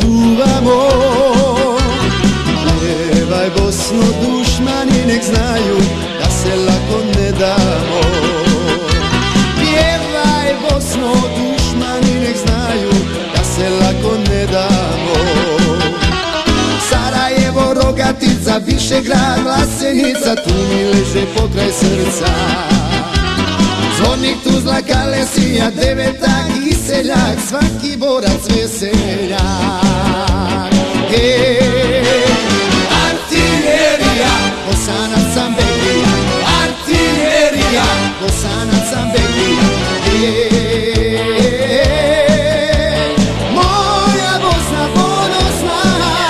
čuvamo. Pjevaj Bosno dušmani nek znaju da se lako ne damo. Pjevaj Bosno dušmani nek znaju da se lako ne damo. Sarajevo, Rogatica, Višegrad, Vlasenica, tu mi leže pokraj srca. Zvornik, Tuzla, Kalesija, Devetak i seljak, svaki borac veseljak. Artiljerija, Bosanac sam Beklija, artiljerija, Bosanac sam Beklija. Moja Bosna ponosna,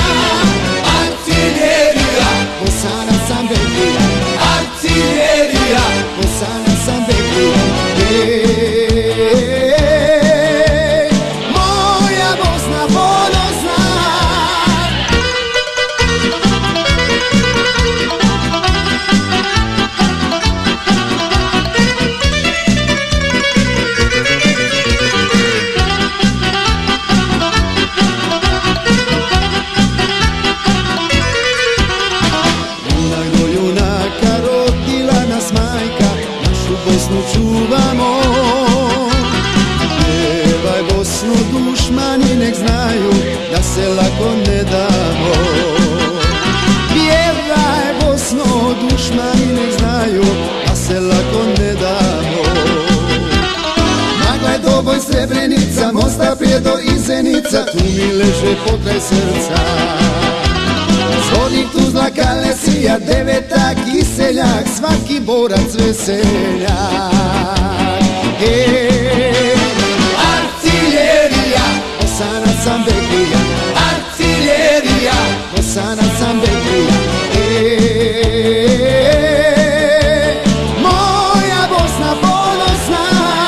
artiljerija, Bosanac sam Beklija, artiljerija, Bosanac sam Beklija. Moja Bosna ponosna. Junak do junaka rodila nas majka, našu Bosnu čuvamo. Pjevaj Bosnu dušmani nek znaju da se lako ne damo. Pjevaj Bosno dušmani nek znaju da se lako ne damo. Magla je Doboj, Srebrenica, Mostar, Prijedor i Zenica, tu mi leže pokraj srca. Zvornik, Tuzla, Kalesija, Devetak i seljak, svaki borac veseljak. Artiljerija, Bosanac sam Beklija, artiljerija, Bosanac sam Beklija. Moja Bosna ponosna,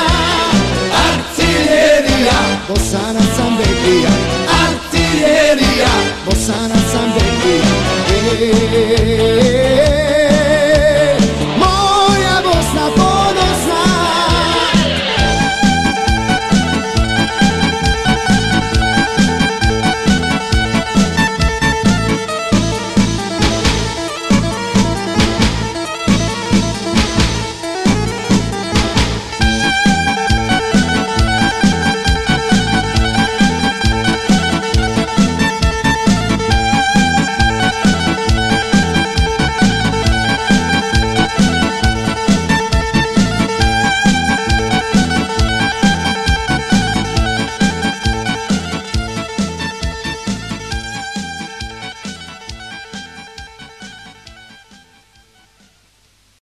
artiljerija, Bosanac sam Beklija, artiljerija, Bosanac sam Beklija.